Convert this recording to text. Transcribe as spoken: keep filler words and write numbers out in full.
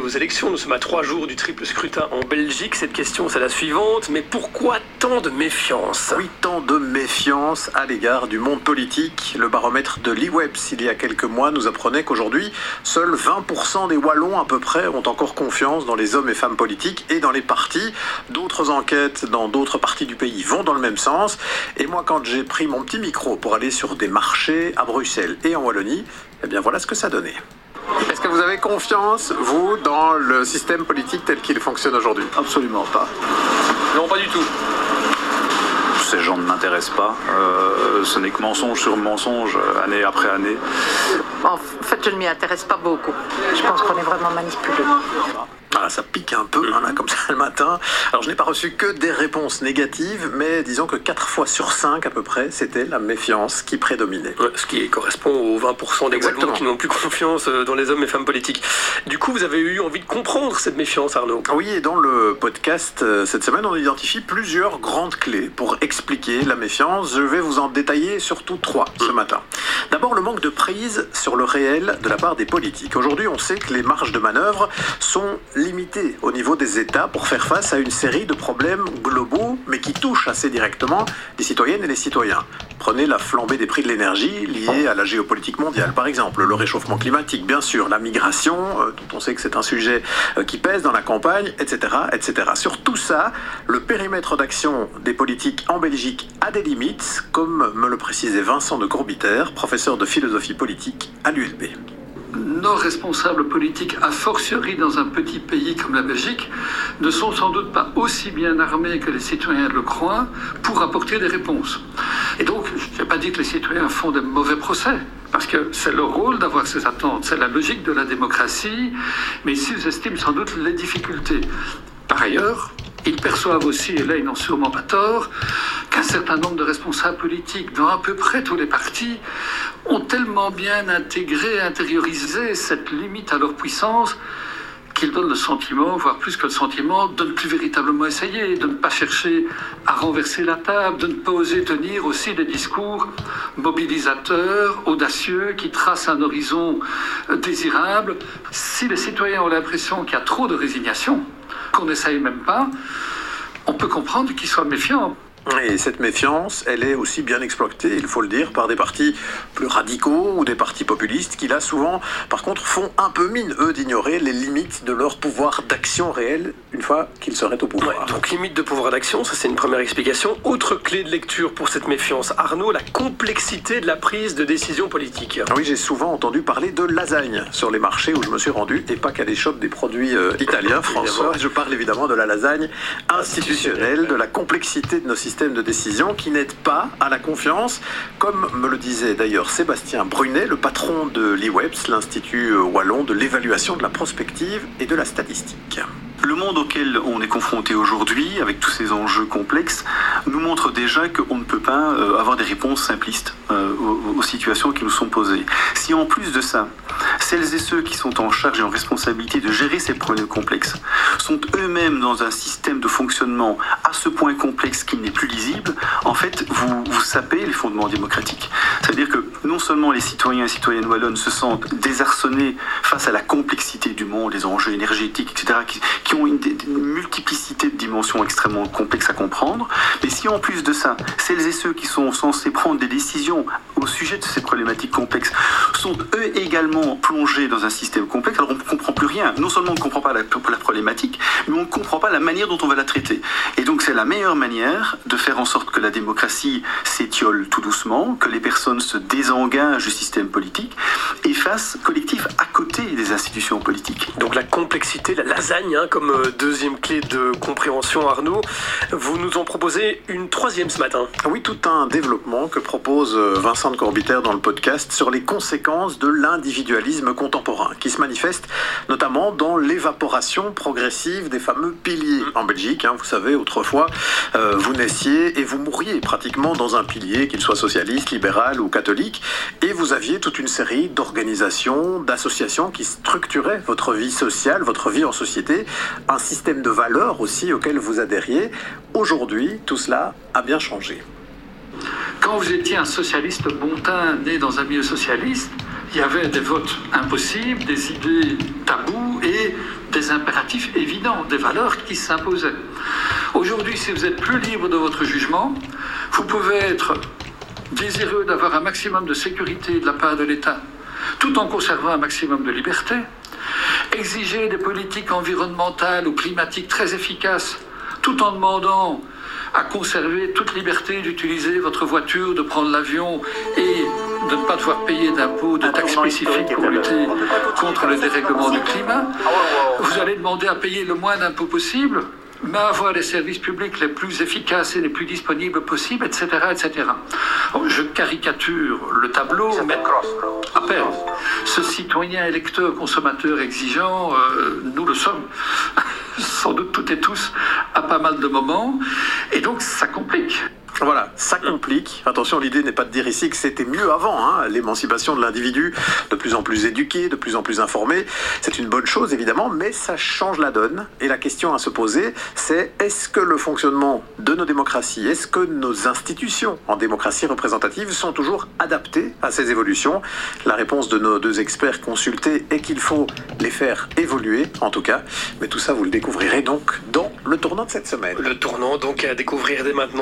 aux élections. Nous sommes à trois jours du triple scrutin en Belgique. Cette question, c'est la suivante. Mais pourquoi tant de méfiance ? Oui, tant de méfiance à l'égard du monde politique. Le baromètre de l'I W E B S, il y a quelques mois, nous apprenait qu'aujourd'hui, seuls vingt pour cent des Wallons, à peu près, ont encore confiance dans les hommes et femmes politiques et dans les partis. D'autres enquêtes dans d'autres parties du pays vont dans le même sens. Et moi, quand j'ai pris mon petit micro pour aller sur des marchés à Bruxelles et en Wallonie, eh bien voilà ce que ça donnait. Est-ce que vous avez confiance, vous, dans le système politique tel qu'il fonctionne aujourd'hui ? Absolument pas. Non, pas du tout. Ces gens ne m'intéressent pas. Euh, ce n'est que mensonge sur mensonge, année après année. En fait, je ne m'y intéresse pas beaucoup. Je pense qu'on est vraiment manipulé. Ah, ça pique un peu, hein, là, comme ça, le matin. Alors, je n'ai pas reçu que des réponses négatives, mais disons que quatre fois sur cinq, à peu près, c'était la méfiance qui prédominait. Ouais, ce qui correspond aux vingt pour cent des Wallons qui n'ont plus confiance dans les hommes et femmes politiques. Du coup, vous avez eu envie de comprendre cette méfiance, Arnaud. Oui, et dans le podcast, euh, cette semaine, on identifie plusieurs grandes clés pour expliquer la méfiance. Je vais vous en détailler surtout trois ce matin. D'abord, le manque de prise sur le réel de la part des politiques. Aujourd'hui, on sait que les marges de manœuvre sont limitées au niveau des États pour faire face à une série de problèmes globaux, mais qui touchent assez directement les citoyennes et les citoyens. Prenez la flambée des prix de l'énergie liée à la géopolitique mondiale, par exemple, le réchauffement climatique, bien sûr, la migration, euh, dont on sait que c'est un sujet euh, qui pèse dans la campagne, et cetera, et cetera. Sur tout ça, le périmètre d'action des politiques en Belgique a des limites, comme me le précisait Vincent de Courbiter, professeur de philosophie politique à l'U L B. Nos responsables politiques, a fortiori dans un petit pays comme la Belgique, ne sont sans doute pas aussi bien armés que les citoyens le croient pour apporter des réponses. Et donc, je n'ai pas dit que les citoyens font de mauvais procès, parce que c'est leur rôle d'avoir ces attentes, c'est la logique de la démocratie, mais ils sous-estiment sans doute les difficultés. Par ailleurs, ils perçoivent aussi, et là ils n'ont sûrement pas tort, qu'un certain nombre de responsables politiques dans à peu près tous les partis ont tellement bien intégré, intériorisé cette limite à leur puissance qu'ils donnent le sentiment, voire plus que le sentiment, de ne plus véritablement essayer, de ne pas chercher à renverser la table, de ne pas oser tenir aussi des discours mobilisateurs, audacieux, qui tracent un horizon désirable. Si les citoyens ont l'impression qu'il y a trop de résignation, qu'on n'essaye même pas, on peut comprendre qu'ils soient méfiants. Et cette méfiance, elle est aussi bien exploitée, il faut le dire, par des partis plus radicaux ou des partis populistes qui, là, souvent, par contre, font un peu mine, eux, d'ignorer les limites de leur pouvoir d'action réel une fois qu'ils seraient au pouvoir. Ouais, donc, limite de pouvoir d'action, ça c'est une première explication. Autre clé de lecture pour cette méfiance, Arnaud, la complexité de la prise de décision politique. Oui, j'ai souvent entendu parler de lasagne sur les marchés où je me suis rendu, et pas qu'à des shops des produits euh, italiens, François. Je parle évidemment de la lasagne institutionnelle, de la complexité de nos systèmes de décision qui n'aide pas à la confiance, comme me le disait d'ailleurs Sébastien Brunet, le patron de l'I W E B S, l'Institut wallon de l'évaluation de la prospective et de la statistique. Le monde auquel on est confronté aujourd'hui, avec tous ces enjeux complexes, nous montre déjà qu'on ne peut pas euh, avoir des réponses simplistes euh, aux, aux situations qui nous sont posées. Si en plus de ça, celles et ceux qui sont en charge et en responsabilité de gérer ces problèmes complexes sont eux-mêmes dans un système de fonctionnement à ce point complexe qu'il n'est plus lisible, en fait, vous, vous sapez les fondements démocratiques. C'est-à-dire que non seulement les citoyens et citoyennes wallonnes se sentent désarçonnés face à la complexité du monde, les enjeux énergétiques, et cetera, qui, qui ont une, une multiplicité de dimensions extrêmement complexes à comprendre, mais si en plus de ça, celles et ceux qui sont censés prendre des décisions au sujet de ces problématiques complexes sont eux également plongés dans un système complexe, alors on ne comprend plus rien. Non seulement on ne comprend pas la, la problématique, mais on ne comprend pas la manière dont on va la traiter. Et donc c'est la meilleure manière de faire en sorte que la démocratie s'étiole tout doucement, que les personnes se désengagent du système politique et fassent collectif à côté des institutions politiques. Donc la complexité, la lasagne, hein, comme deuxième clé de compréhension, Arnaud. Vous nous en proposez une troisième ce matin. Oui, tout un développement que propose Vincent de Courbiter dans le podcast sur les conséquences de l'individualisme contemporain, qui se manifeste notamment dans l'évaporation progressive des fameux piliers. En Belgique, hein, vous savez, autrefois, euh, vous naissiez et vous mourriez pratiquement dans un pilier, qu'il soit socialiste, libéral ou catholique, et vous aviez toute une série d'organisations, d'associations qui structuraient votre vie sociale, votre vie en société, un système de valeurs aussi auquel vous adhériez. Aujourd'hui, tout cela a bien changé. Quand vous étiez un socialiste bon teint né dans un milieu socialiste, il y avait des votes impossibles, des idées tabous et des des impératifs évidents, des valeurs qui s'imposaient. Aujourd'hui, si vous êtes plus libre de votre jugement, vous pouvez être désireux d'avoir un maximum de sécurité de la part de l'État, tout en conservant un maximum de liberté, exiger des politiques environnementales ou climatiques très efficaces, tout en demandant à conserver toute liberté d'utiliser votre voiture, de prendre l'avion et de ne pas devoir payer d'impôts, de taxes spécifiques pour lutter contre le dérèglement du climat. Vous allez demander à payer le moins d'impôts possible, mais avoir les services publics les plus efficaces et les plus disponibles possibles, et cetera, et cetera. Je caricature le tableau, mais à peine. Ce citoyen électeur, consommateur exigeant, euh, nous le sommes, sans doute toutes et tous, à pas mal de moments, et donc ça complique. Voilà, ça complique. Attention, l'idée n'est pas de dire ici que c'était mieux avant, hein. L'émancipation de l'individu, de plus en plus éduqué, de plus en plus informé, c'est une bonne chose évidemment, mais ça change la donne. Et la question à se poser, c'est est-ce que le fonctionnement de nos démocraties, est-ce que nos institutions en démocratie représentative sont toujours adaptées à ces évolutions? La réponse de nos deux experts consultés est qu'il faut les faire évoluer, en tout cas. Mais tout ça, vous le découvrirez donc dans le tournant de cette semaine. Le tournant donc à découvrir dès maintenant.